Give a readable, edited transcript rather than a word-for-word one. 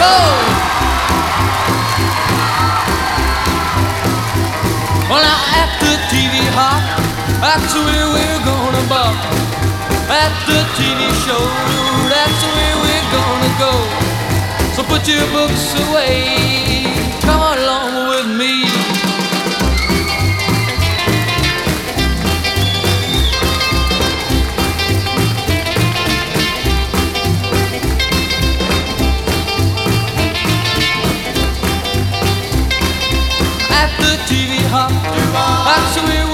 Well, now at the TV hop, that's where we're gonna buck. At the TV show, that's where we're gonna go. So put your books away, come along with me. At the TV hop, that's where